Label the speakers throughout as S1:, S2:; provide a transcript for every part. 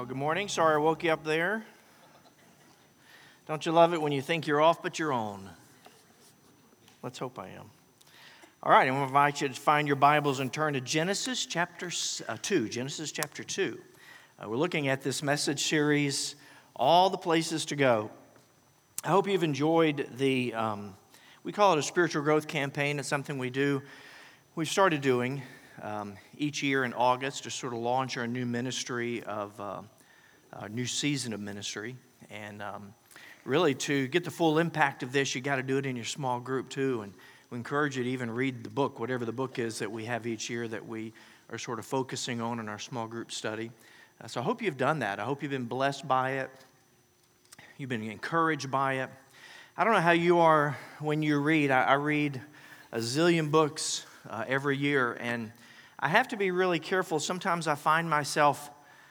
S1: Well, good morning. Sorry I woke you up there. Don't you love it when you think you're off, but you're on? Let's hope I am. All right, I'm going to invite you to find your Bibles and turn to Genesis chapter 2. Genesis chapter 2. We're looking at this message series, All the Places to Go. I hope you've enjoyed the, we call it a spiritual growth campaign. It's something we've started doing each year in August to sort of launch our new ministry of a new season of ministry. And really to get the full impact of this, you got to do it in your small group too. And we encourage you to even read the book, whatever the book is that we have each year that we are sort of focusing on in our small group study. So I hope you've done that. I hope you've been blessed by it. You've been encouraged by it. I don't know how you are when you read. I read a zillion books every year, and I have to be really careful. Sometimes I find myself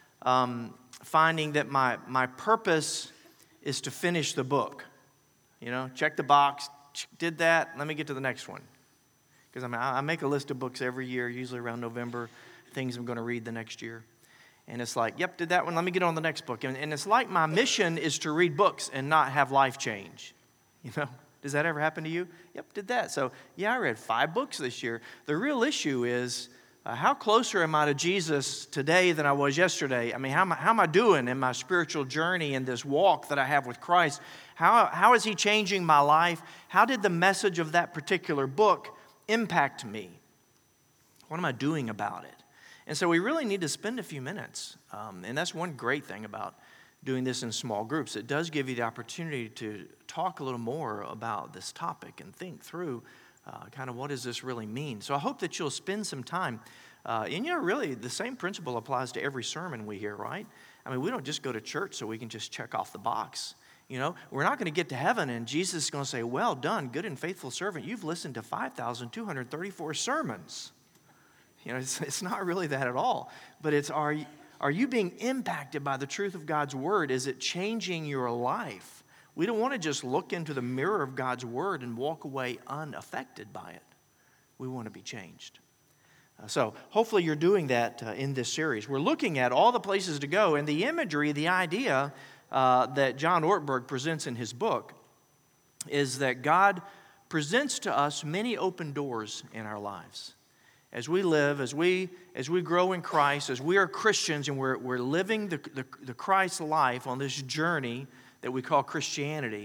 S1: finding that my purpose is to finish the book. You know, check the box, did that, let me get to the next one. Because I make a list of books every year, usually around November, things I'm going to read the next year. And it's like, yep, did that one, let me get on the next book. And it's like my mission is to read books and not have life change. You know, does that ever happen to you? Yep, did that. So, yeah, I read 5 books this year. The real issue is, how closer am I to Jesus today than I was yesterday? I mean, how am I doing in my spiritual journey in this walk that I have with Christ? How is He changing my life? How did the message of that particular book impact me? What am I doing about it? And so we really need to spend a few minutes. And that's one great thing about doing this in small groups. It does give you the opportunity to talk a little more about this topic and think through kind of what does this really mean. So I hope that you'll spend some time. And you know, really, the same principle applies to every sermon we hear, right? I mean, we don't just go to church so we can just check off the box. You know, we're not going to get to heaven and Jesus is going to say, well done, good and faithful servant. You've listened to 5,234 sermons. You know, it's not really that at all. But it's, are you being impacted by the truth of God's word? Is it changing your life? We don't want to just look into the mirror of God's word and walk away unaffected by it. We want to be changed. So hopefully you're doing that in this series. We're looking at all the places to go, and the imagery, the idea that John Ortberg presents in his book is that God presents to us many open doors in our lives. As we live, as we grow in Christ, as we are Christians and we're living the Christ life on this journey that we call Christianity,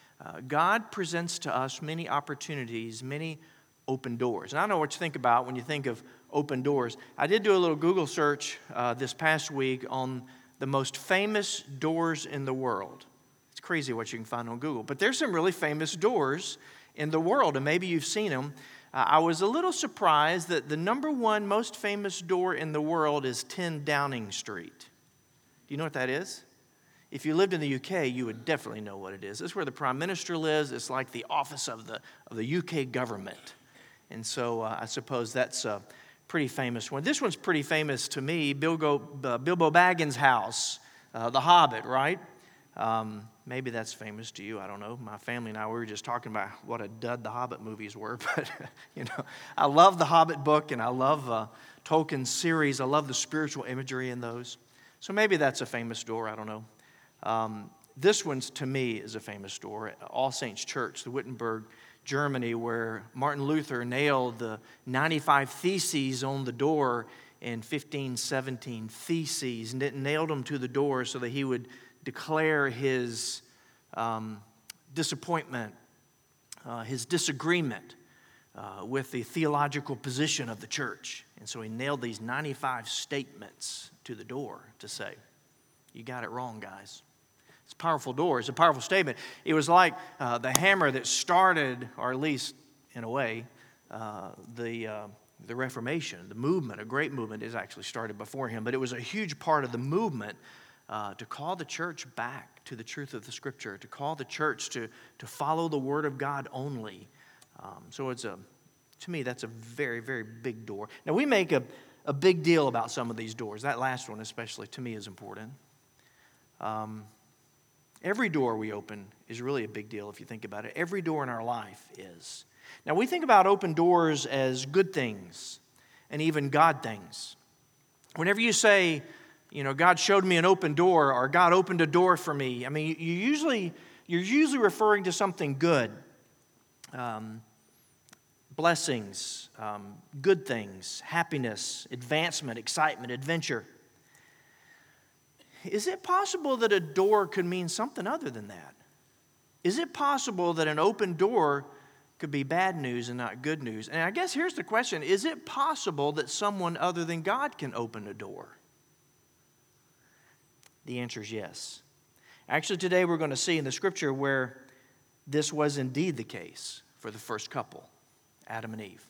S1: God presents to us many opportunities, many open doors. And I don't know what you think about when you think of open doors. I did do a little Google search this past week on the most famous doors in the world. It's crazy what you can find on Google. But there's some really famous doors in the world, and maybe you've seen them. I was a little surprised that the number one most famous door in the world is 10 Downing Street. Do you know what that is? If you lived in the UK, you would definitely know what it is. It's where the Prime Minister lives. It's like the office of the UK government. And so I suppose that's a pretty famous one. This one's pretty famous to me, Bilbo Baggins' house, The Hobbit, right? Maybe that's famous to you. I don't know. My family and I, we were just talking about what a dud the Hobbit movies were. But, you know, I love the Hobbit book, and I love Tolkien's series. I love the spiritual imagery in those. So maybe that's a famous door. I don't know. This one's, to me, is a famous door. All Saints Church, the Wittenberg, Germany, where Martin Luther nailed the 95 Theses on the door in 1517. Theses, and it nailed them to the door so that he would declare his disappointment, his disagreement with the theological position of the church. And so he nailed these 95 statements to the door to say, you got it wrong, guys. It's a powerful door. It's a powerful statement. It was like the hammer that started, or at least in a way, the Reformation, the movement. A great movement is actually started before him, but it was a huge part of the movement to call the church back to the truth of the Scripture, to call the church to follow the Word of God only. So to me, that's a very, very big door. Now, we make a big deal about some of these doors. That last one especially, to me, is important. Every door we open is really a big deal if you think about it. Every door in our life is. Now, we think about open doors as good things and even God things. Whenever you say, God showed me an open door, or God opened a door for me. I mean, you're usually referring to something good. Blessings, good things, happiness, advancement, excitement, adventure. Is it possible that a door could mean something other than that? Is it possible that an open door could be bad news and not good news? And I guess here's the question. Is it possible that someone other than God can open a door? The answer is yes. Actually, today we're going to see in the scripture where this was indeed the case for the first couple, Adam and Eve.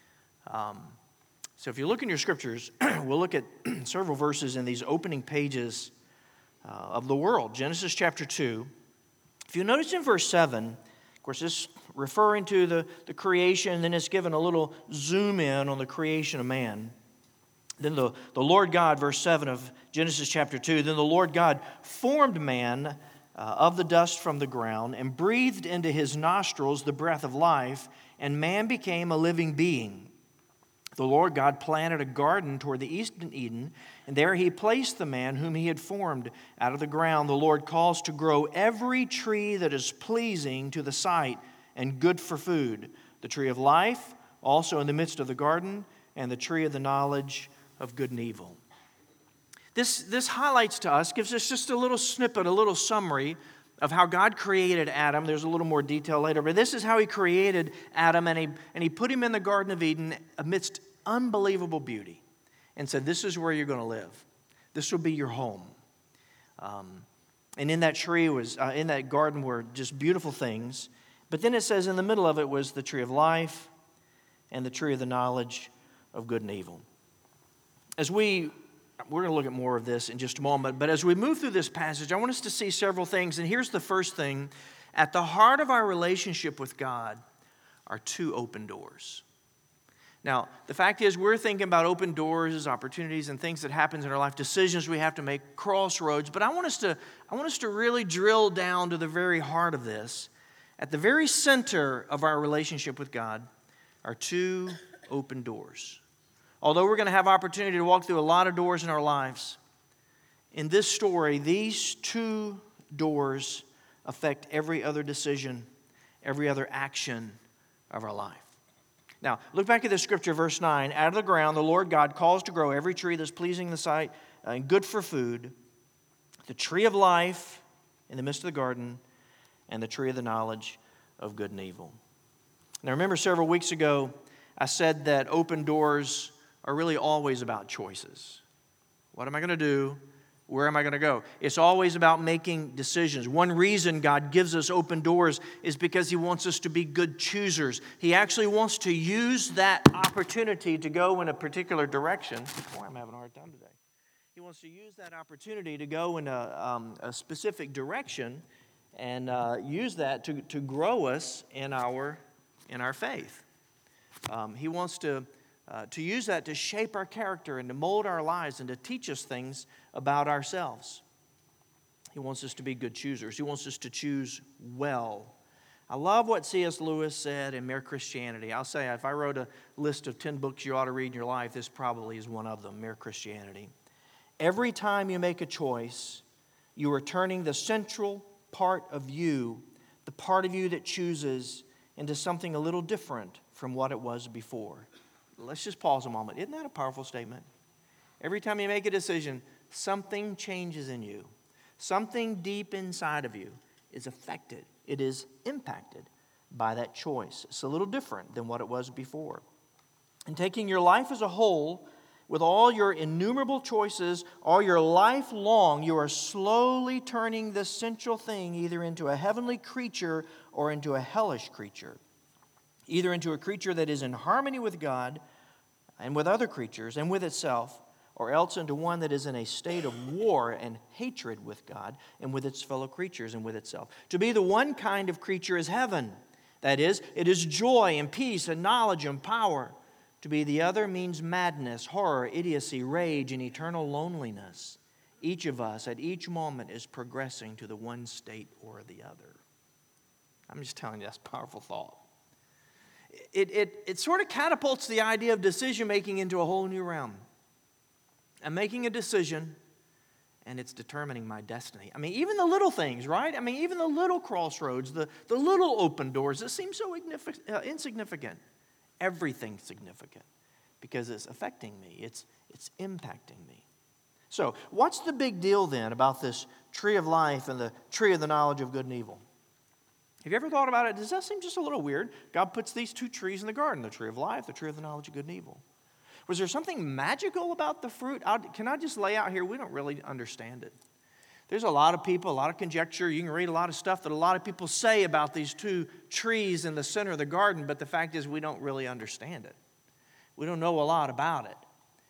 S1: So if you look in your scriptures, we'll look at several verses in these opening pages of the world. Genesis chapter 2. If you notice in verse 7, of course, this referring to the creation, and then it's given a little zoom in on the creation of man. Then the Lord God, verse 7 of Genesis chapter 2, then the Lord God formed man of the dust from the ground and breathed into his nostrils the breath of life, and man became a living being. The Lord God planted a garden toward the east in Eden, and there he placed the man whom he had formed out of the ground. The Lord caused to grow every tree that is pleasing to the sight and good for food, the tree of life also in the midst of the garden, and the tree of the knowledge of good and evil. This highlights to us, gives us just a little snippet, a little summary of how God created Adam. There's a little more detail later, but this is how he created Adam, and he put him in the Garden of Eden amidst unbelievable beauty and said, this is where you're going to live. This will be your home. And in that tree in that garden were just beautiful things. But then it says in the middle of it was the tree of life and the tree of the knowledge of good and evil. We're going to look at more of this in just a moment, but as we move through this passage, I want us to see several things, and here's the first thing. At the heart of our relationship with God are two open doors. Now, the fact is, we're thinking about open doors, opportunities, and things that happen in our life, decisions we have to make, crossroads, but I want us to really drill down to the very heart of this. At the very center of our relationship with God are two open doors. Although we're going to have opportunity to walk through a lot of doors in our lives, in this story, these two doors affect every other decision, every other action of our life. Now, look back at the scripture, verse 9. Out of the ground, the Lord God caused to grow every tree that's pleasing in the sight and good for food, the tree of life in the midst of the garden, and the tree of the knowledge of good and evil. Now, remember several weeks ago, I said that open doors are really always about choices. What am I going to do? Where am I going to go? It's always about making decisions. One reason God gives us open doors is because He wants us to be good choosers. He actually wants to use that opportunity to go in a particular direction. Boy, I'm having a hard time today. He wants to use that opportunity to go in a specific direction and use that to grow us in our faith. He wants to use that to shape our character and to mold our lives and to teach us things about ourselves. He wants us to be good choosers. He wants us to choose well. I love what C.S. Lewis said in Mere Christianity. I'll say, if I wrote a list of 10 books you ought to read in your life, this probably is one of them, Mere Christianity. Every time you make a choice, you are turning the central part of you, the part of you that chooses, into something a little different from what it was before. Let's just pause a moment. Isn't that a powerful statement? Every time you make a decision, something changes in you. Something deep inside of you is affected. It is impacted by that choice. It's a little different than what it was before. And taking your life as a whole, with all your innumerable choices, all your life long, you are slowly turning this central thing either into a heavenly creature or into a hellish creature. Either into a creature that is in harmony with God and with other creatures and with itself, or else into one that is in a state of war and hatred with God and with its fellow creatures and with itself. To be the one kind of creature is heaven. That is, it is joy and peace and knowledge and power. To be the other means madness, horror, idiocy, rage, and eternal loneliness. Each of us at each moment is progressing to the one state or the other. I'm just telling you, that's a powerful thought. It sort of catapults the idea of decision-making into a whole new realm. I'm making a decision, and it's determining my destiny. I mean, even the little things, right? I mean, even the little crossroads, the little open doors that seem so insignificant. Everything's significant because it's affecting me. It's impacting me. So, what's the big deal then about this tree of life and the tree of the knowledge of good and evil? Have you ever thought about it? Does that seem just a little weird? God puts these two trees in the garden, the tree of life, the tree of the knowledge of good and evil. Was there something magical about the fruit? Can I just lay out here? We don't really understand it. There's a lot of people, a lot of conjecture. You can read a lot of stuff that a lot of people say about these two trees in the center of the garden, but the fact is we don't really understand it. We don't know a lot about it.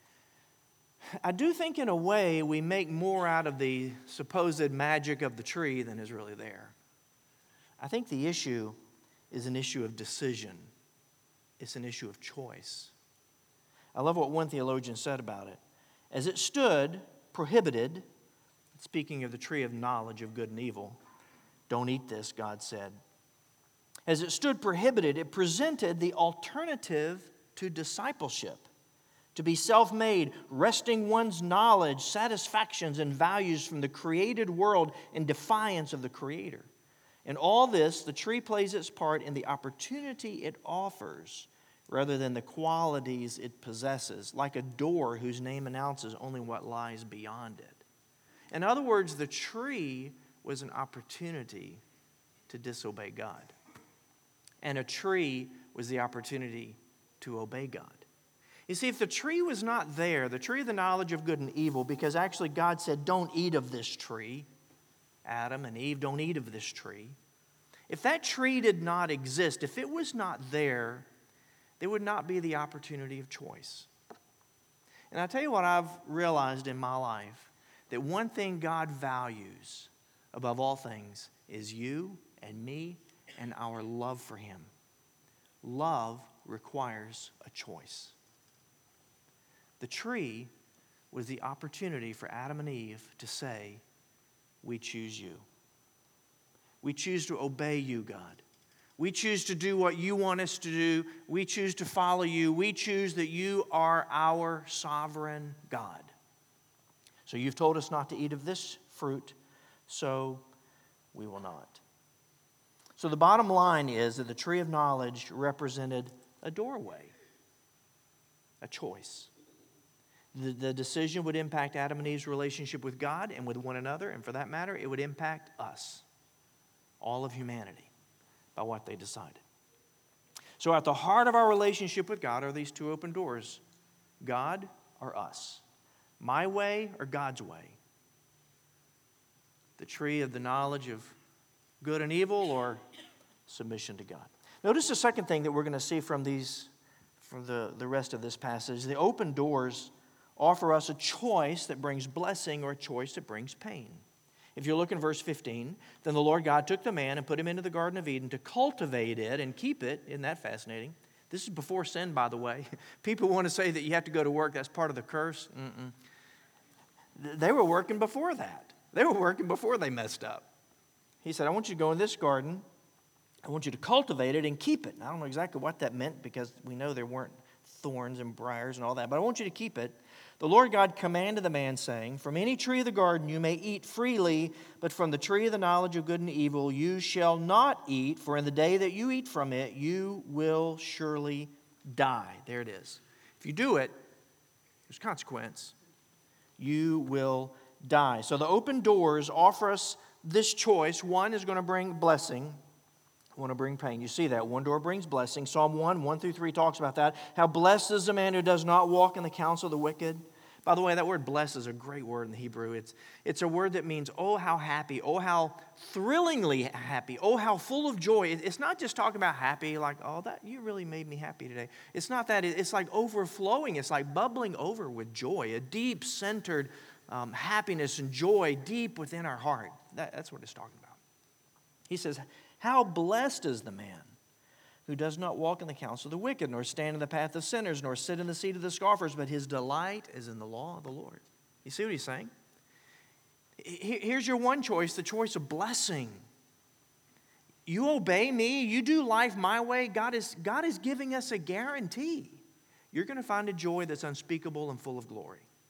S1: I do think in a way we make more out of the supposed magic of the tree than is really there. I think the issue is an issue of decision. It's an issue of choice. I love what one theologian said about it. As it stood, prohibited, speaking of the tree of knowledge of good and evil, don't eat this, God said. As it stood prohibited, it presented the alternative to discipleship, to be self-made, wresting one's knowledge, satisfactions, and values from the created world in defiance of the Creator. In all this, the tree plays its part in the opportunity it offers rather than the qualities it possesses, like a door whose name announces only what lies beyond it. In other words, the tree was an opportunity to disobey God. And a tree was the opportunity to obey God. You see, if the tree was not there, the tree of the knowledge of good and evil, because actually God said, don't eat of this tree. Adam and Eve, don't eat of this tree. If that tree did not exist, if it was not there would not be the opportunity of choice. And I tell you what I've realized in my life, that one thing God values above all things is you and me and our love for Him. Love requires a choice. The tree was the opportunity for Adam and Eve to say, we choose you. We choose to obey you, God. We choose to do what you want us to do. We choose to follow you. We choose that you are our sovereign God. So you've told us not to eat of this fruit, so we will not. So the bottom line is that the tree of knowledge represented a doorway, a choice. The decision would impact Adam and Eve's relationship with God and with one another, and for that matter, it would impact us, all of humanity, by what they decided. So at the heart of our relationship with God are these two open doors, God or us, my way or God's way, the tree of the knowledge of good and evil or submission to God. Notice the second thing that we're going to see from the rest of this passage. The open doors offer us a choice that brings blessing or a choice that brings pain. If you look in verse 15, then the Lord God took the man and put him into the Garden of Eden to cultivate it and keep it. Isn't that fascinating? This is before sin, by the way. People want to say that you have to go to work. That's part of the curse. They were working before that. They were working before they messed up. He said, I want you to go in this garden. I want you to cultivate it and keep it. And I don't know exactly what that meant because we know there weren't thorns and briars and all that, but I want you to keep it. The Lord God commanded the man, saying, from any tree of the garden you may eat freely, but from the tree of the knowledge of good and evil you shall not eat, for in the day that you eat from it you will surely die. There it is. If you do it, there's consequence. You will die. So the open doors offer us this choice. One is going to bring blessing. One to bring pain. You see that. One door brings blessing. Psalm 1:1-3 talks about that. How blessed is the man who does not walk in the counsel of the wicked. By the way, that word blessed is a great word in the Hebrew. It's a word that means, oh, how happy. Oh, how thrillingly happy. Oh, how full of joy. It's not just talking about happy, like, oh, that you really made me happy today. It's not that. It's like overflowing. It's like bubbling over with joy. A deep, centered happiness and joy deep within our heart. That's what it's talking about. He says, how blessed is the man who does not walk in the counsel of the wicked, nor stand in the path of sinners, nor sit in the seat of the scoffers, but his delight is in the law of the Lord. You see what he's saying? Here's your one choice, the choice of blessing. You obey me, you do life my way, God is giving us a guarantee. You're going to find a joy that's unspeakable and full of glory.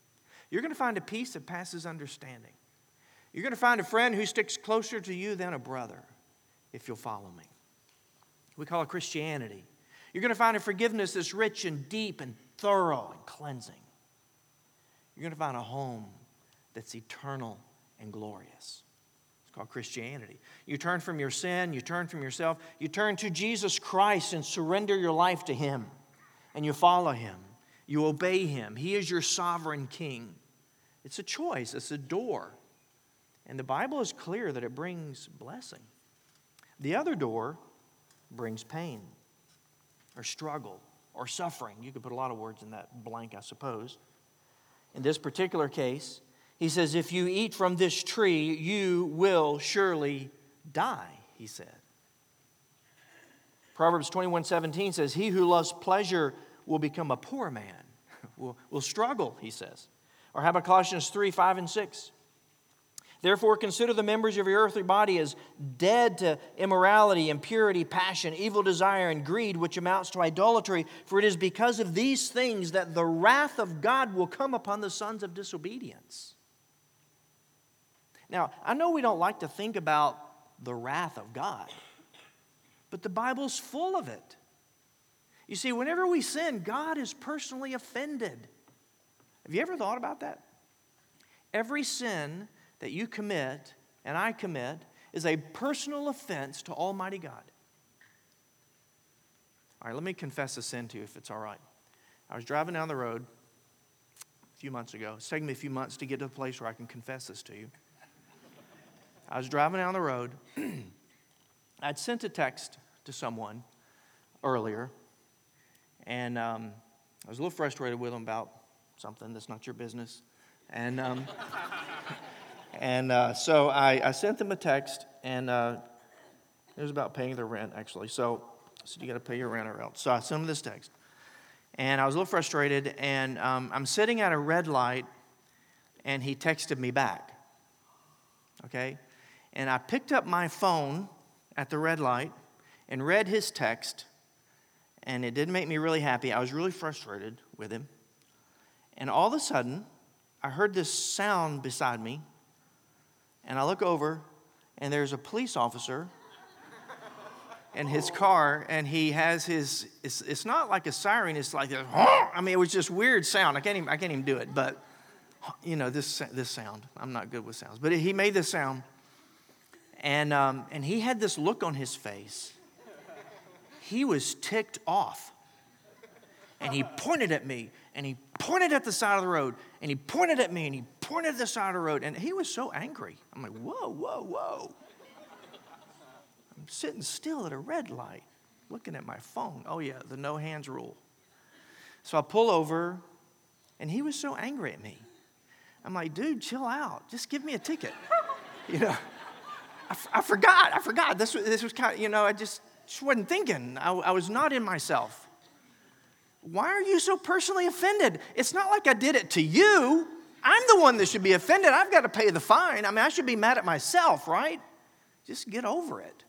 S1: You're going to find a peace that passes understanding. You're going to find a friend who sticks closer to you than a brother if you'll follow me. We call it Christianity. You're going to find a forgiveness that's rich and deep and thorough and cleansing. You're going to find a home that's eternal and glorious. It's called Christianity. You turn from your sin, you turn from yourself, you turn to Jesus Christ and surrender your life to Him. And you follow Him. You obey Him. He is your sovereign King. It's a choice. It's a door. And the Bible is clear that it brings blessing. The other door brings pain or struggle or suffering. You could put a lot of words in that blank, I suppose. In this particular case, he says, if you eat from this tree, you will surely die, he said. Proverbs 21:17 says, he who loves pleasure will become a poor man, will struggle, he says. Or how about Colossians 3:5 and 6? Therefore, consider the members of your earthly body as dead to immorality, impurity, passion, evil desire, and greed, which amounts to idolatry. For it is because of these things that the wrath of God will come upon the sons of disobedience. Now, I know we don't like to think about the wrath of God, but the Bible's full of it. You see, whenever we sin, God is personally offended. Have you ever thought about that? Every sin that you commit and I commit is a personal offense to Almighty God. All right, let me confess a sin to you if it's all right. I was driving down the road a few months ago. It's taken me a few months to get to the place where I can confess this to you. I was driving down the road. I'd sent a text to someone earlier, and I was a little frustrated with them about something that's not your business. And so I sent them a text, and it was about paying their rent, actually. So I said, you got to pay your rent or else. So I sent them this text. And I was a little frustrated, and I'm sitting at a red light, and he texted me back. Okay? And I picked up my phone at the red light and read his text, and it didn't make me really happy. I was really frustrated with him. And all of a sudden, I heard this sound beside me, and I look over, and there's a police officer in his car, and he has his, it's not like a siren, it's like a, I mean, it was just weird sound. I can't even do it, but, you know, this sound. I'm not good with sounds. But he made this sound, and he had this look on his face. He was ticked off. And he pointed at me, and he pointed at the side of the road, and he pointed at me, and he pointed at the side of the road, and he was so angry. I'm like, whoa, whoa, whoa. I'm sitting still at a red light, looking at my phone. Oh, yeah, the no hands rule. So I pull over, and he was so angry at me. I'm like, dude, chill out. Just give me a ticket. You know, I forgot. This was kind of, you know, I just wasn't thinking. I was not in myself. Why are you so personally offended? It's not like I did it to you. I'm the one that should be offended. I've got to pay the fine. I mean, I should be mad at myself, right? Just get over it.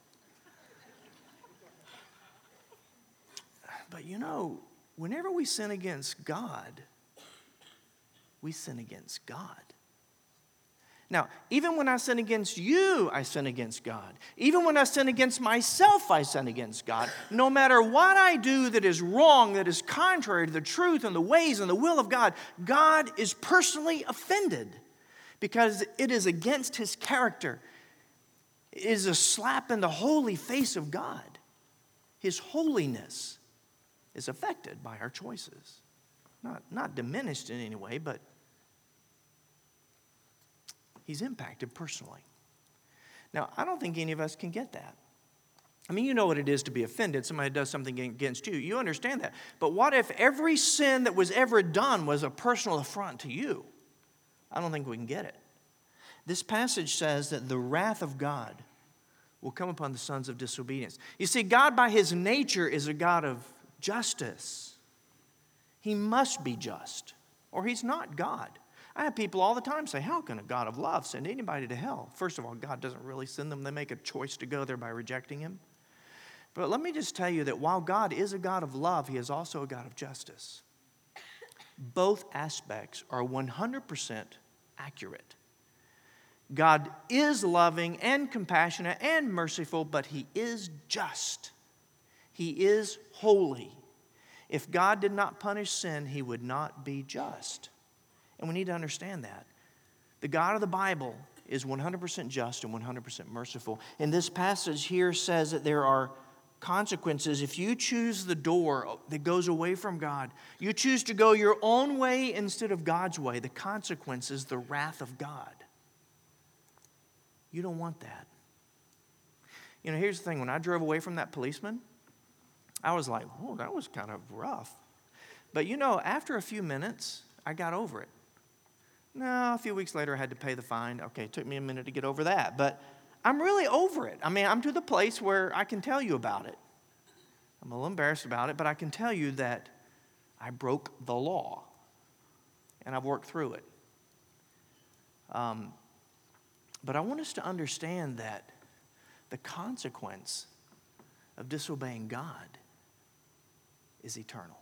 S1: But you know, whenever we sin against God, we sin against God. Now, even when I sin against you, I sin against God. Even when I sin against myself, I sin against God. No matter what I do that is wrong, that is contrary to the truth and the ways and the will of God, God is personally offended because it is against His character. It is a slap in the holy face of God. His holiness is affected by our choices. Not diminished in any way, but He's impacted personally. Now, I don't think any of us can get that. I mean, you know what it is to be offended. Somebody does something against you. You understand that. But what if every sin that was ever done was a personal affront to you? I don't think we can get it. This passage says that the wrath of God will come upon the sons of disobedience. You see, God by His nature is a God of justice. He must be just, or He's not God. I have people all the time say, how can a God of love send anybody to hell? First of all, God doesn't really send them. They make a choice to go there by rejecting Him. But let me just tell you that while God is a God of love, He is also a God of justice. both aspects are 100% accurate. God is loving and compassionate and merciful, but He is just. He is holy. If God did not punish sin, He would not be just. And we need to understand that. The God of the Bible is 100% just and 100% merciful. And this passage here says that there are consequences if you choose the door that goes away from God. You choose to go your own way instead of God's way. The consequence is the wrath of God. You don't want that. You know, here's the thing. When I drove away from that policeman, I was like, whoa, that was kind of rough. But you know, after a few minutes, I got over it. No, a few weeks later, I had to pay the fine. Okay, it took me a minute to get over that. But I'm really over it. I mean, I'm to the place where I can tell you about it. I'm a little embarrassed about it, but I can tell you that I broke the law. And I've worked through it. But I want us to understand that the consequence of disobeying God is eternal.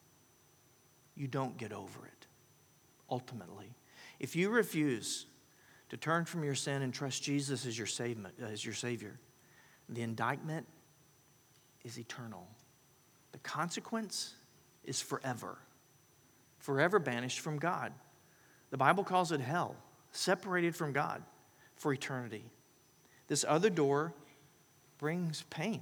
S1: You don't get over it, ultimately. If you refuse to turn from your sin and trust Jesus as your Savior, the indictment is eternal. The consequence is forever. Forever banished from God. The Bible calls it hell, separated from God for eternity. This other door brings pain.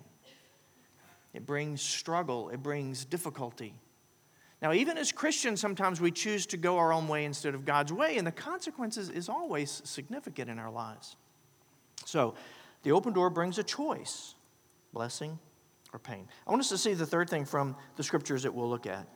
S1: It brings struggle. It brings difficulty. Now, even as Christians, sometimes we choose to go our own way instead of God's way, and the consequences is always significant in our lives. So, the open door brings a choice, blessing or pain. I want us to see the third thing from the scriptures that we'll look at.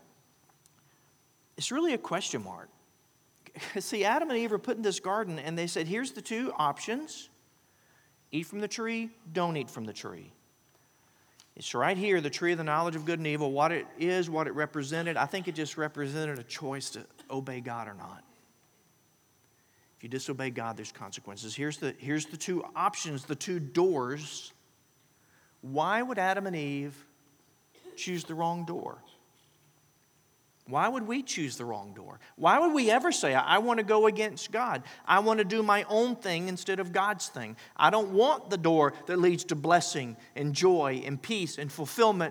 S1: It's really a question mark. See, Adam and Eve were put in this garden, and they said, here's the two options. Eat from the tree, don't eat from the tree. It's right here, the tree of the knowledge of good and evil, what it is, what it represented. I think it just represented a choice to obey God or not. If you disobey God, there's consequences. Here's the two options, the two doors. Why would Adam and Eve choose the wrong door? Why would we choose the wrong door? Why would we ever say, I want to go against God? I want to do my own thing instead of God's thing. I don't want the door that leads to blessing and joy and peace and fulfillment.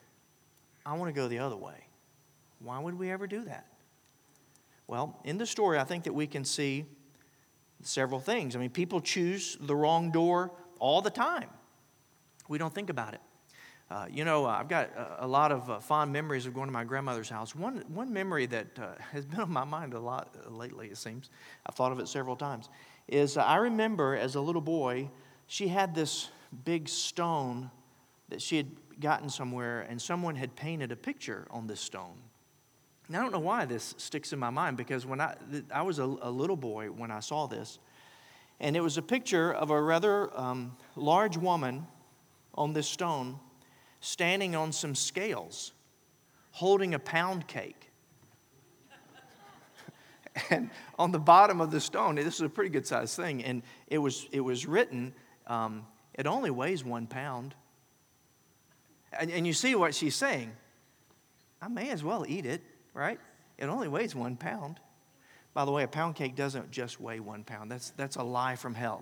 S1: I want to go the other way. Why would we ever do that? Well, in the story, I think that we can see several things. I mean, people choose the wrong door all the time. We don't think about it. I've got a lot of fond memories of going to my grandmother's house. One memory that has been on my mind a lot lately, it seems, I've thought of it several times, is I remember as a little boy, she had this big stone that she had gotten somewhere, and someone had painted a picture on this stone. And I don't know why this sticks in my mind, because when I was a little boy when I saw this, and it was a picture of a rather large woman on this stone, standing on some scales, holding a pound cake. And on the bottom of the stone, this is a pretty good sized thing, and it was written, it only weighs 1 pound. And you see what she's saying. I may as well eat it, right? It only weighs 1 pound. By the way, a pound cake doesn't just weigh 1 pound. That's a lie from hell.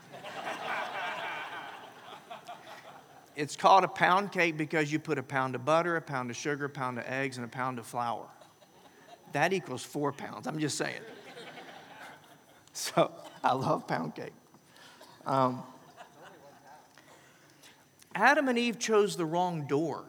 S1: It's called a pound cake because you put a pound of butter, a pound of sugar, a pound of eggs, and a pound of flour. That equals 4 pounds. I'm just saying. So I love pound cake. Adam and Eve chose the wrong door.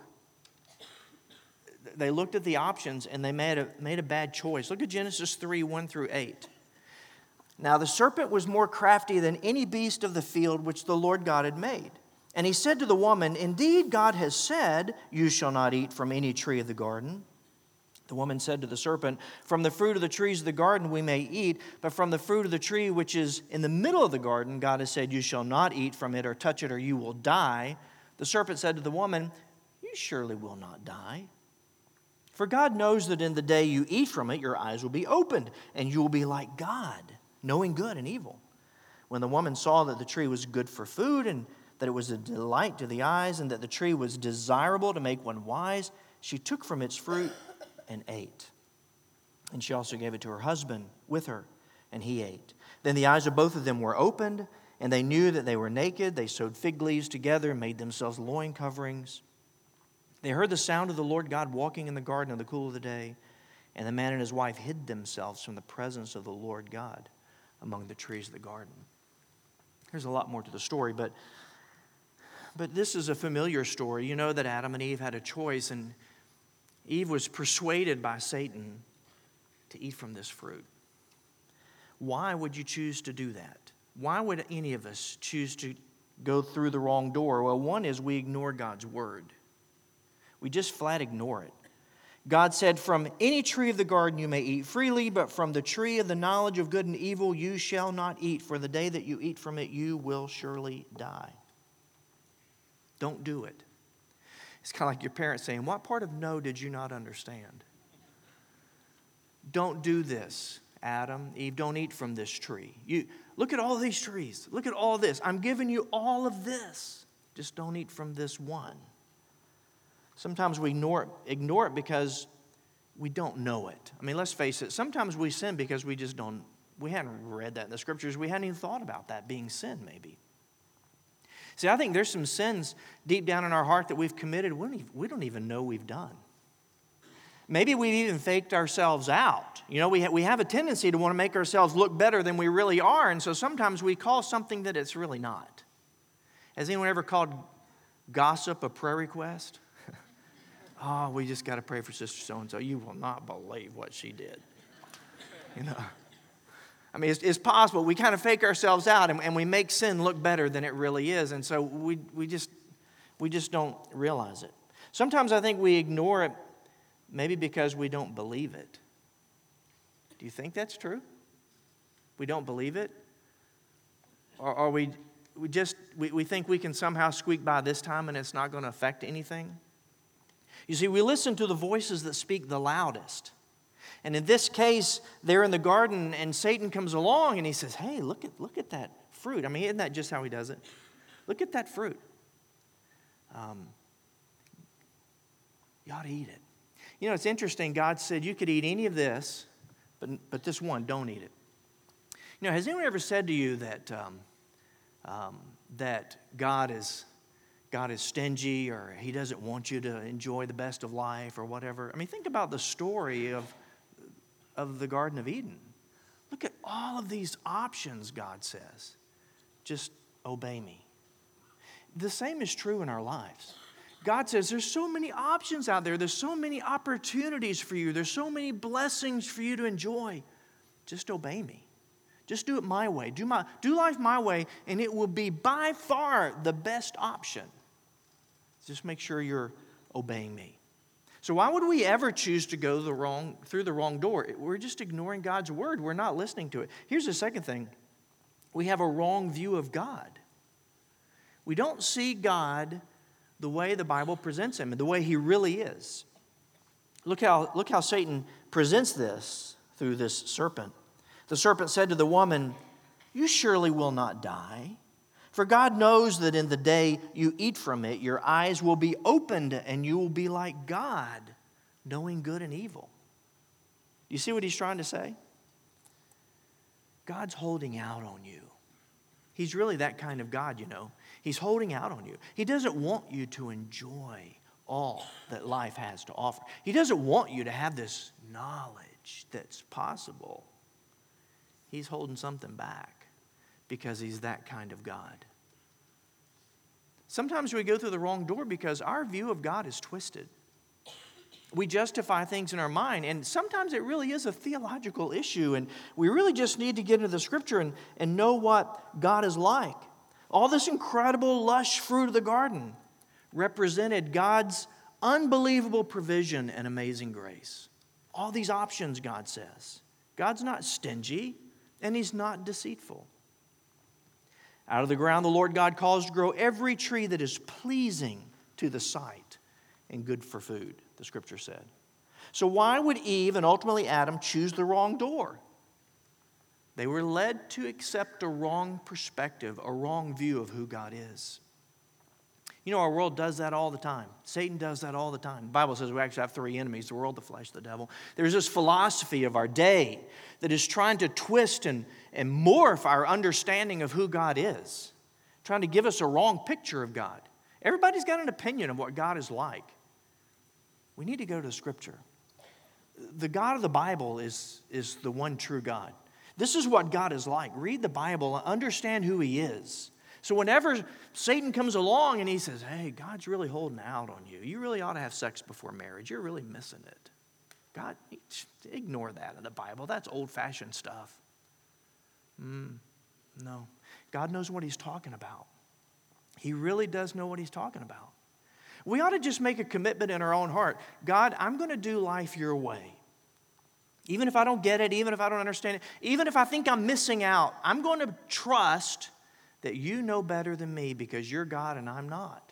S1: They looked at the options and they made a bad choice. Look at Genesis 3, 1 through 8. Now the serpent was more crafty than any beast of the field which the Lord God had made. And he said to the woman, indeed, God has said, you shall not eat from any tree of the garden. The woman said to the serpent, from the fruit of the trees of the garden we may eat, but from the fruit of the tree which is in the middle of the garden, God has said, you shall not eat from it or touch it or you will die. The serpent said to the woman, you surely will not die. For God knows that in the day you eat from it, your eyes will be opened, and you will be like God, knowing good and evil. When the woman saw that the tree was good for food, and that it was a delight to the eyes, and that the tree was desirable to make one wise, she took from its fruit and ate. And she also gave it to her husband with her, and he ate. Then the eyes of both of them were opened, and they knew that they were naked. They sewed fig leaves together and made themselves loin coverings. They heard the sound of the Lord God walking in the garden in the cool of the day, and the man and his wife hid themselves from the presence of the Lord God among the trees of the garden. There's a lot more to the story, but this is a familiar story. You know that Adam and Eve had a choice, and Eve was persuaded by Satan to eat from this fruit. Why would you choose to do that? Why would any of us choose to go through the wrong door? Well, one is we ignore God's word. We just flat ignore it. God said, from any tree of the garden you may eat freely, but from the tree of the knowledge of good and evil you shall not eat, for the day that you eat from it you will surely die. Don't do it. It's kind of like your parents saying, what part of no did you not understand? Don't do this, Adam, Eve, don't eat from this tree. You look at all these trees. Look at all this. I'm giving you all of this. Just don't eat from this one. Sometimes we ignore it because we don't know it. I mean, let's face it. Sometimes we sin because we hadn't read that in the scriptures. We hadn't even thought about that being sin, maybe. See, I think there's some sins deep down in our heart that we've committed we don't even know we've done. Maybe we've even faked ourselves out. You know, we have a tendency to want to make ourselves look better than we really are, and so sometimes we call something that it's really not. Has anyone ever called gossip a prayer request? Oh, we just got to pray for Sister So-and-so. You will not believe what she did. You know, I mean, it's possible. We kind of fake ourselves out, and we make sin look better than it really is, and so we just don't realize it. Sometimes I think we ignore it maybe because we don't believe it. Do you think that's true? We don't believe it? Or we think we can somehow squeak by this time and it's not going to affect anything? You see, we listen to the voices that speak the loudest. And in this case, they're in the garden and Satan comes along and he says, hey, look at that fruit. I mean, isn't that just how he does it? Look at that fruit. You ought to eat it. You know, it's interesting. God said you could eat any of this, but this one, don't eat it. You know, has anyone ever said to you that God is stingy or he doesn't want you to enjoy the best of life or whatever? I mean, think about the story of the Garden of Eden. Look at all of these options, God says. Just obey me. The same is true in our lives. God says there's so many options out there. There's so many opportunities for you. There's so many blessings for you to enjoy. Just obey me. Just do it my way. Do life my way, and it will be by far the best option. Just make sure you're obeying me. So why would we ever choose to go through the wrong door? We're just ignoring God's word. We're not listening to it. Here's the second thing. We have a wrong view of God. We don't see God the way the Bible presents him, and the way he really is. Look how Satan presents this through this serpent. The serpent said to the woman, you surely will not die. For God knows that in the day you eat from it, your eyes will be opened and you will be like God, knowing good and evil. Do you see what he's trying to say? God's holding out on you. He's really that kind of God, you know. He's holding out on you. He doesn't want you to enjoy all that life has to offer. He doesn't want you to have this knowledge that's possible. He's holding something back because he's that kind of God. Sometimes we go through the wrong door because our view of God is twisted. We justify things in our mind, and sometimes it really is a theological issue, and we really just need to get into the Scripture and know what God is like. All this incredible, lush fruit of the garden represented God's unbelievable provision and amazing grace. All these options, God says. God's not stingy, and he's not deceitful. Out of the ground, the Lord God caused to grow every tree that is pleasing to the sight and good for food, the Scripture said. So why would Eve and ultimately Adam choose the wrong door? They were led to accept a wrong perspective, a wrong view of who God is. You know, our world does that all the time. Satan does that all the time. The Bible says we actually have three enemies: the world, the flesh, the devil. There's this philosophy of our day that is trying to twist and morph our understanding of who God is, trying to give us a wrong picture of God. Everybody's got an opinion of what God is like. We need to go to the Scripture. The God of the Bible is the one true God. This is what God is like. Read the Bible and understand who He is. So whenever Satan comes along and he says, hey, God's really holding out on you. You really ought to have sex before marriage. You're really missing it. God, ignore that in the Bible. That's old-fashioned stuff. No. God knows what He's talking about. He really does know what He's talking about. We ought to just make a commitment in our own heart. God, I'm going to do life your way. Even if I don't get it, even if I don't understand it, even if I think I'm missing out, I'm going to trust that you know better than me because you're God and I'm not.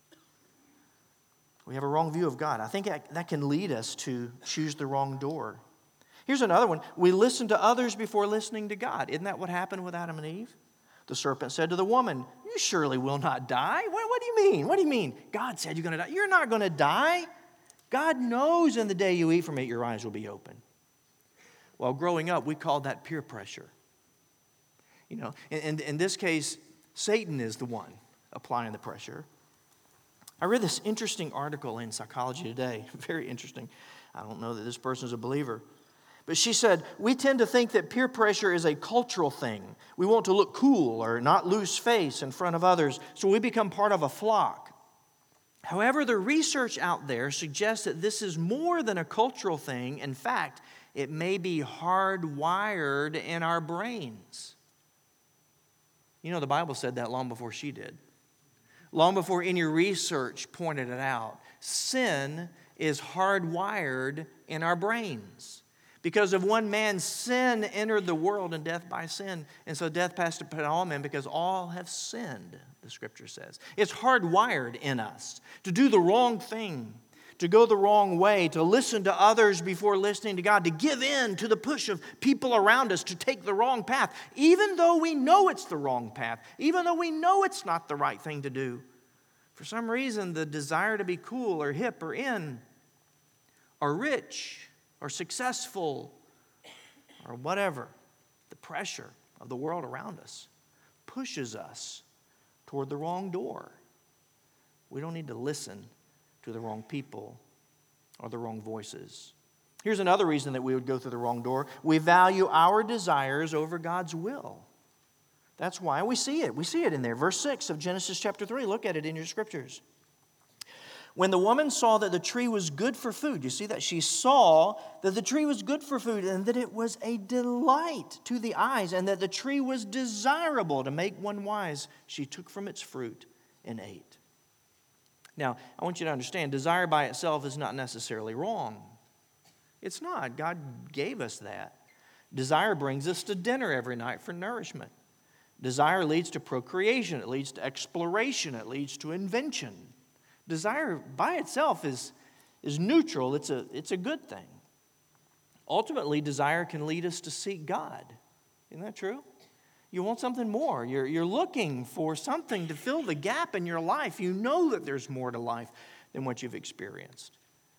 S1: We have a wrong view of God. I think that can lead us to choose the wrong door. Here's another one. We listen to others before listening to God. Isn't that what happened with Adam and Eve? The serpent said to the woman, you surely will not die. What do you mean? What do you mean? God said you're going to die. You're not going to die. God knows in the day you eat from it, your eyes will be open. Well, growing up, we called that peer pressure. You know, in this case, Satan is the one applying the pressure. I read this interesting article in Psychology Today. Very interesting. I don't know that this person is a believer. But she said, we tend to think that peer pressure is a cultural thing. We want to look cool or not lose face in front of others, so we become part of a flock. However, the research out there suggests that this is more than a cultural thing. In fact, it may be hardwired in our brains. You know, the Bible said that long before she did. Long before any research pointed it out. Sin is hardwired in our brains. Because of one man's sin entered the world, and death by sin. And so death passed upon all men because all have sinned, the Scripture says. It's hardwired in us to do the wrong thing, to go the wrong way, to listen to others before listening to God, to give in to the push of people around us to take the wrong path, even though we know it's the wrong path, even though we know it's not the right thing to do. For some reason, the desire to be cool or hip or in or rich or successful or whatever, the pressure of the world around us pushes us toward the wrong door. We don't need to listen to the wrong people or the wrong voices. Here's another reason that we would go through the wrong door. We value our desires over God's will. That's why we see it. We see it in there. Verse 6 of Genesis chapter 3. Look at it in your scriptures. When the woman saw that the tree was good for food, you see that? She saw that the tree was good for food and that it was a delight to the eyes and that the tree was desirable to make one wise. She took from its fruit and ate. Now, I want you to understand, desire by itself is not necessarily wrong. It's not. God gave us that. Desire brings us to dinner every night for nourishment. Desire leads to procreation. It leads to exploration. It leads to invention. Desire by itself is neutral. It's a good thing. Ultimately, desire can lead us to seek God. Isn't that true? You want something more. You're looking for something to fill the gap in your life. You know that there's more to life than what you've experienced.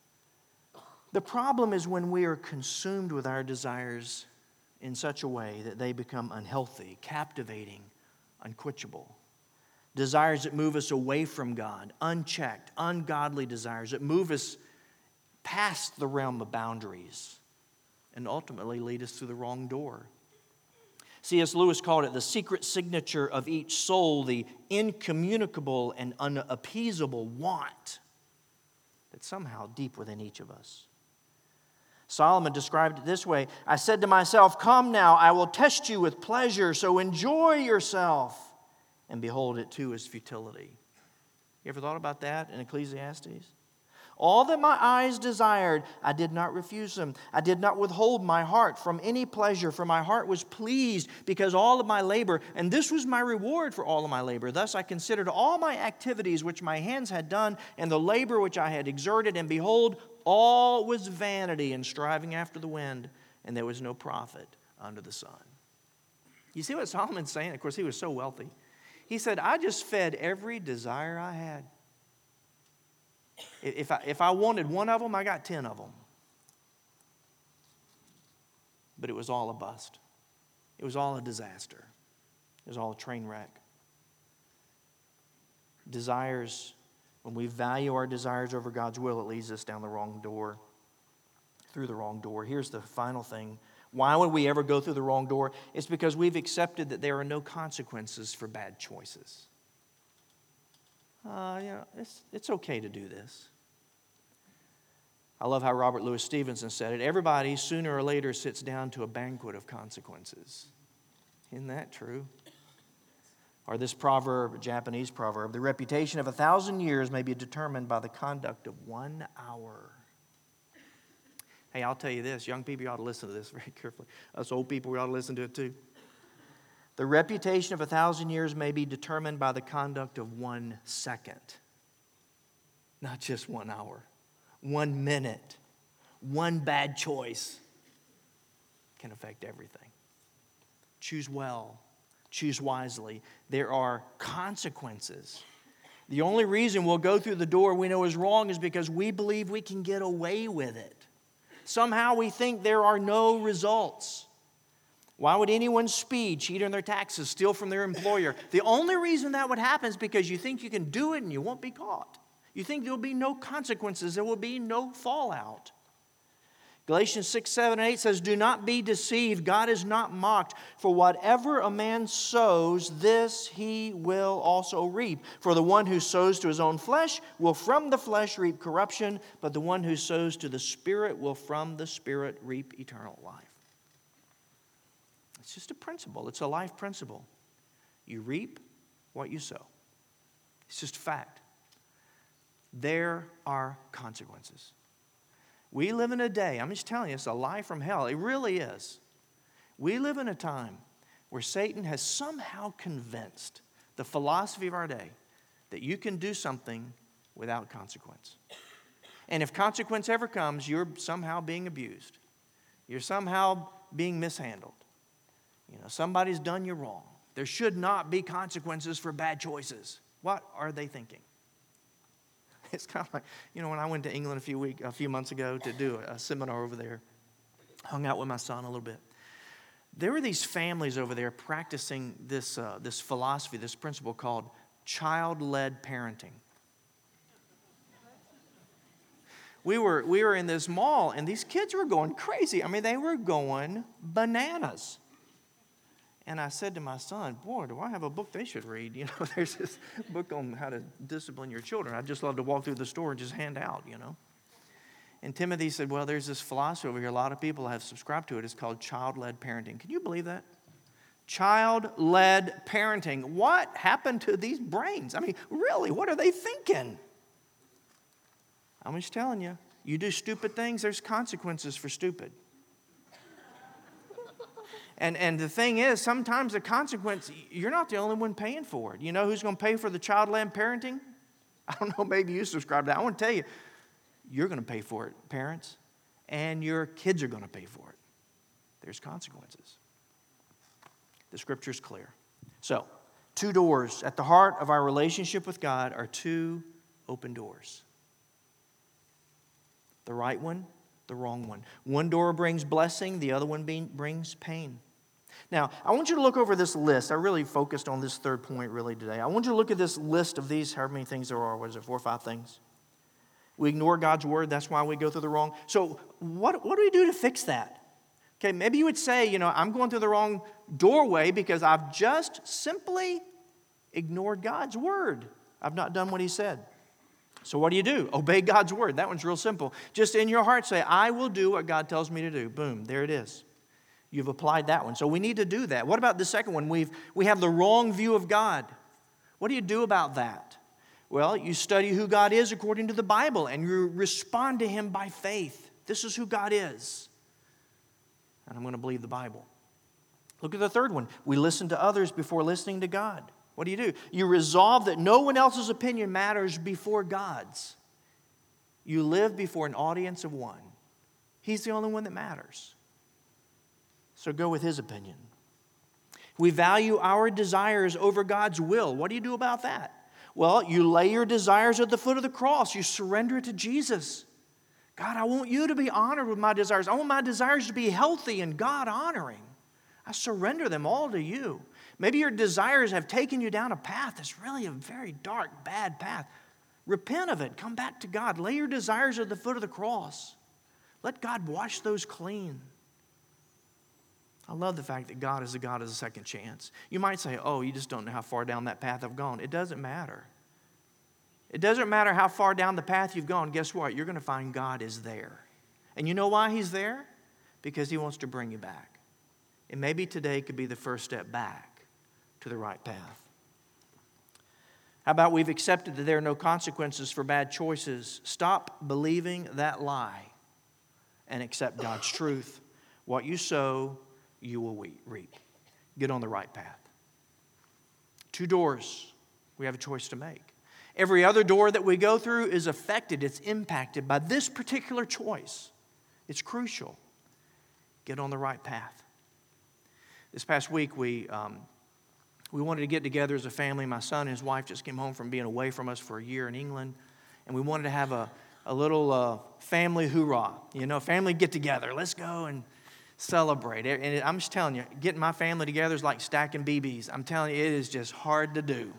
S1: The problem is when we are consumed with our desires in such a way that they become unhealthy, captivating, unquenchable. Desires that move us away from God, unchecked, ungodly desires that move us past the realm of boundaries and ultimately lead us through the wrong door. C.S. Lewis called it the secret signature of each soul, the incommunicable and unappeasable want that's somehow deep within each of us. Solomon described it this way: I said to myself, come now, I will test you with pleasure, so enjoy yourself. And behold, it too is futility. You ever thought about that in Ecclesiastes? All that my eyes desired, I did not refuse them. I did not withhold my heart from any pleasure, for my heart was pleased because all of my labor, and this was my reward for all of my labor. Thus I considered all my activities which my hands had done, and the labor which I had exerted, and behold, all was vanity and striving after the wind, and there was no profit under the sun. You see what Solomon's saying? Of course, he was so wealthy. He said, I just fed every desire I had. If I wanted one of them, I got 10 of them. But it was all a bust. It was all a disaster. It was all a train wreck. Desires, when we value our desires over God's will, it leads us down the wrong door, through the wrong door. Here's the final thing. Why would we ever go through the wrong door? It's because we've accepted that there are no consequences for bad choices. It's okay to do this. I love how Robert Louis Stevenson said it. Everybody sooner or later sits down to a banquet of consequences. Isn't that true? Or this proverb, a Japanese proverb, the reputation of 1,000 years may be determined by the conduct of 1 hour. Hey, I'll tell you this, young people, you ought to listen to this very carefully. Us old people, we ought to listen to it too. The reputation of 1,000 years may be determined by the conduct of 1 second. Not just 1 hour. 1 minute. One bad choice can affect everything. Choose well. Choose wisely. There are consequences. The only reason we'll go through the door we know is wrong is because we believe we can get away with it. Somehow we think there are no results. Why would anyone speed, cheat on their taxes, steal from their employer? The only reason that would happen is because you think you can do it and you won't be caught. You think there will be no consequences. There will be no fallout. Galatians 6, 7, and 8 says, do not be deceived. God is not mocked. For whatever a man sows, this he will also reap. For the one who sows to his own flesh will from the flesh reap corruption, but the one who sows to the Spirit will from the Spirit reap eternal life. It's just a principle. It's a life principle. You reap what you sow. It's just a fact. There are consequences. We live in a day, I'm just telling you, it's a lie from hell. It really is. We live in a time where Satan has somehow convinced the philosophy of our day that you can do something without consequence. And if consequence ever comes, you're somehow being abused. You're somehow being mishandled. Somebody's done you wrong. There should not be consequences for bad choices. What are they thinking? It's kind of like, when I went to England a few months ago to do a seminar over there, hung out with my son a little bit. There were these families over there practicing this philosophy, this principle called child-led parenting. We were in this mall, and these kids were going crazy. I mean, they were going bananas. And I said to my son, boy, do I have a book they should read. There's this book on how to discipline your children. I'd just love to walk through the store and just hand out, And Timothy said, well, there's this philosophy over here. A lot of people have subscribed to it. It's called child-led parenting. Can you believe that? Child-led parenting. What happened to these brains? I mean, really, what are they thinking? I'm just telling you, you do stupid things, there's consequences for stupid. And the thing is, sometimes the consequence, you're not the only one paying for it. You know who's going to pay for the child-led parenting? I don't know, maybe you subscribe to that. I want to tell you, you're going to pay for it, parents, and your kids are going to pay for it. There's consequences. The Scripture's clear. So, 2 doors. At the heart of our relationship with God are 2 open doors. The right one, the wrong one. One door brings blessing, the other one brings pain. Now, I want you to look over this list. I really focused on this third point really today. I want you to look at this list of these, however many things there are. What is it, 4 or 5 things? We ignore God's word. That's why we go through the wrong. So what do we do to fix that? Okay, maybe you would say, I'm going through the wrong doorway because I've just simply ignored God's word. I've not done what he said. So what do? Obey God's word. That one's real simple. Just in your heart say, I will do what God tells me to do. Boom, there it is. You've applied that one. So we need to do that. What about the second one? We have the wrong view of God. What do you do about that? Well, you study who God is according to the Bible, and you respond to him by faith. This is who God is. And I'm going to believe the Bible. Look at the third one. We listen to others before listening to God. What do? You resolve that no one else's opinion matters before God's. You live before an audience of one. He's the only one that matters. So go with his opinion. We value our desires over God's will. What do you do about that? Well, you lay your desires at the foot of the cross. You surrender it to Jesus. God, I want you to be honored with my desires. I want my desires to be healthy and God-honoring. I surrender them all to you. Maybe your desires have taken you down a path that's really a very dark, bad path. Repent of it. Come back to God. Lay your desires at the foot of the cross. Let God wash those clean. I love the fact that God is a God of a second chance. You might say, oh, you just don't know how far down that path I've gone. It doesn't matter. It doesn't matter how far down the path you've gone. Guess what? You're going to find God is there. And you know why He's there? Because He wants to bring you back. And maybe today could be the first step back to the right path. How about we've accepted that there are no consequences for bad choices? Stop believing that lie and accept God's truth. What you sow, you will reap. Get on the right path. 2 doors. We have a choice to make. Every other door that we go through is affected, it's impacted by this particular choice. It's crucial. Get on the right path. This past week, we wanted to get together as a family. My son and his wife just came home from being away from us for a year in England. And we wanted to have a little family hoorah, family get together. Let's go and celebrate. And I'm just telling you, getting my family together is like stacking BBs. I'm telling you, it is just hard to do.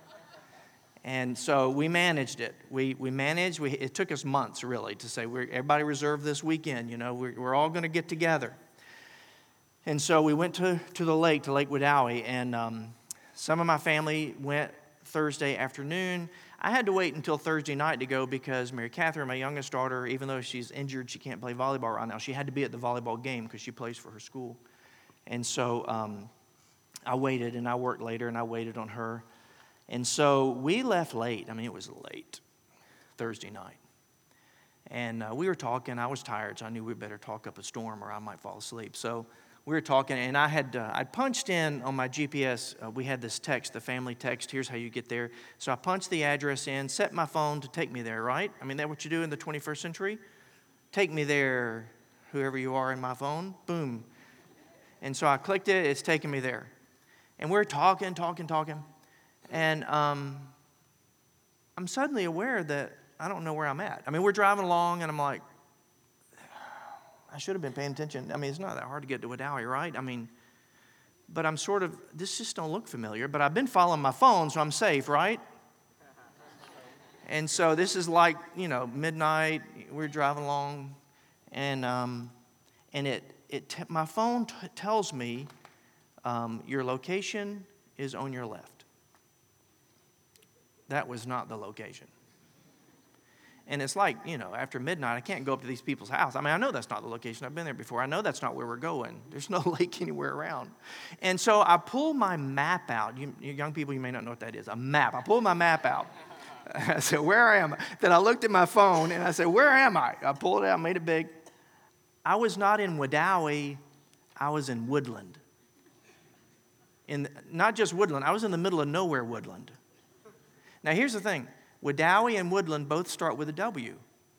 S1: And so we managed it. We managed. It took us months, really, to say, everybody reserved this weekend. We're all going to get together. And so we went to the lake, to Lake Wedowee, and some of my family went Thursday afternoon. I had to wait until Thursday night to go because Mary Catherine, my youngest daughter, even though she's injured, she can't play volleyball right now. She had to be at the volleyball game because she plays for her school. And so I waited, and I worked later, and I waited on her. And so we left late. I mean, it was late Thursday night. And we were talking. I was tired, so I knew we better talk up a storm or I might fall asleep. So we were talking, and I punched in on my GPS. We had this text, the family text. Here's how you get there. So I punched the address in, set my phone to take me there, right? I mean, that's what you do in the 21st century? Take me there, whoever you are in my phone. Boom. And so I clicked it. It's taking me there. And we're talking. And I'm suddenly aware that I don't know where I'm at. I mean, we're driving along, and I'm like, I should have been paying attention. I mean, it's not that hard to get to Wedowee, right? I mean, but I'm this just don't look familiar. But I've been following my phone, so I'm safe, right? And so this is like, midnight. We're driving along, and my phone tells me your location is on your left. That was not the location. And it's like, after midnight, I can't go up to these people's house. I mean, I know that's not the location. I've been there before. I know that's not where we're going. There's no lake anywhere around. And so I pull my map out. You young people, you may not know what that is. A map. I pulled my map out. I said, where am I? Then I looked at my phone, and I said, where am I? I pulled it out, made it big. I was not in Wedowee. I was in Woodland. Not just Woodland. I was in the middle of nowhere Woodland. Now, here's the thing. Wedowee and Woodland both start with a W.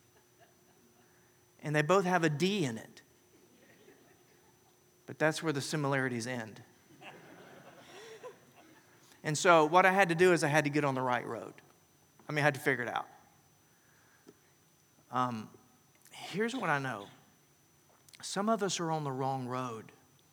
S1: And they both have a D in it. But that's where the similarities end. And so what I had to do is I had to get on the right road. I had to figure it out. Here's what I know. Some of us are on the wrong road.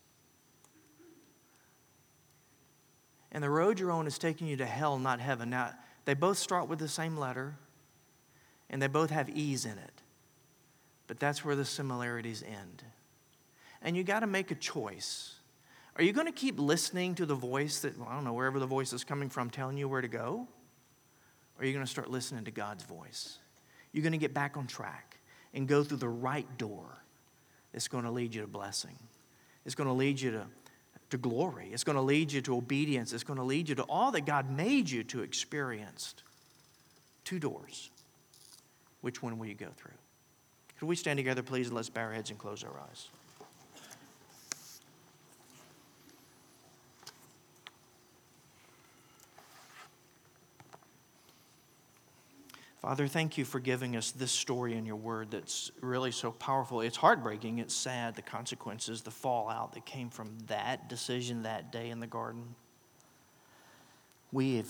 S1: And the road you're on is taking you to hell, not heaven. Now, they both start with the same letter, and they both have E's in it. But that's where the similarities end. And you got to make a choice. Are you going to keep listening to the voice wherever the voice is coming from, telling you where to go? Or are you going to start listening to God's voice? You're going to get back on track and go through the right door. It's going to lead you to blessing. It's going to lead you to glory. It's going to lead you to obedience. It's going to lead you to all that God made you to experience. 2 doors. Which one will you go through? Could we stand together, please, and let's bow our heads and close our eyes. Father, thank you for giving us this story in your word that's really so powerful. It's heartbreaking. It's sad, the consequences, the fallout that came from that decision that day in the garden. We have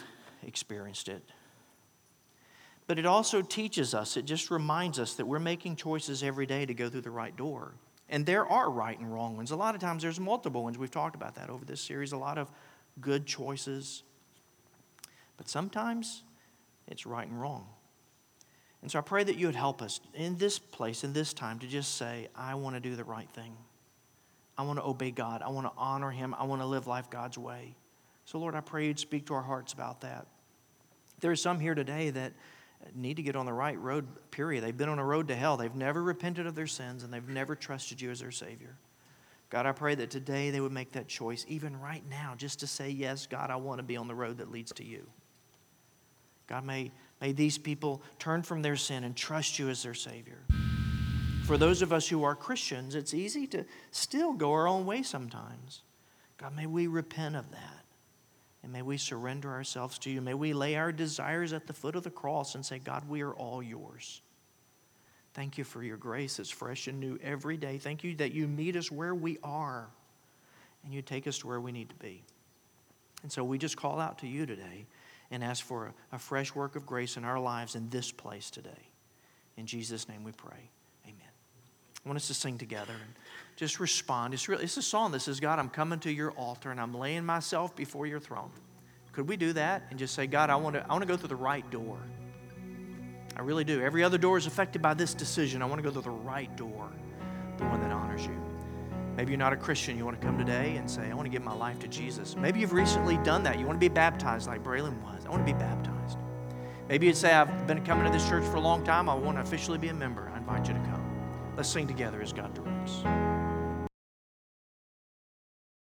S1: experienced it. But it also teaches us, it just reminds us that we're making choices every day to go through the right door. And there are right and wrong ones. A lot of times there's multiple ones. We've talked about that over this series, a lot of good choices. But sometimes it's right and wrong. And so I pray that you would help us in this place, in this time, to just say, I want to do the right thing. I want to obey God. I want to honor Him. I want to live life God's way. So Lord, I pray you'd speak to our hearts about that. There are some here today that need to get on the right road, period. They've been on a road to hell. They've never repented of their sins, and they've never trusted you as their Savior. God, I pray that today they would make that choice, even right now, just to say, yes, God, I want to be on the road that leads to you. God, may these people turn from their sin and trust you as their Savior. For those of us who are Christians, it's easy to still go our own way sometimes. God, may we repent of that. And may we surrender ourselves to you. May we lay our desires at the foot of the cross and say, God, we are all yours. Thank you for your grace. It's fresh and new every day. Thank you that you meet us where we are and you take us to where we need to be. And so we just call out to you today and ask for a fresh work of grace in our lives in this place today. In Jesus' name we pray. Amen. I want us to sing together and just respond. It's a song that says, God, I'm coming to your altar and I'm laying myself before your throne. Could we do that and just say, God, I want to go through the right door. I really do. Every other door is affected by this decision. I want to go through the right door, the one that honors you. Maybe you're not a Christian. You want to come today and say, I want to give my life to Jesus. Maybe you've recently done that. You want to be baptized like Braylon was. I want to be baptized. Maybe you'd say, I've been coming to this church for a long time. I want to officially be a member. I invite you to come. Let's sing together as God directs.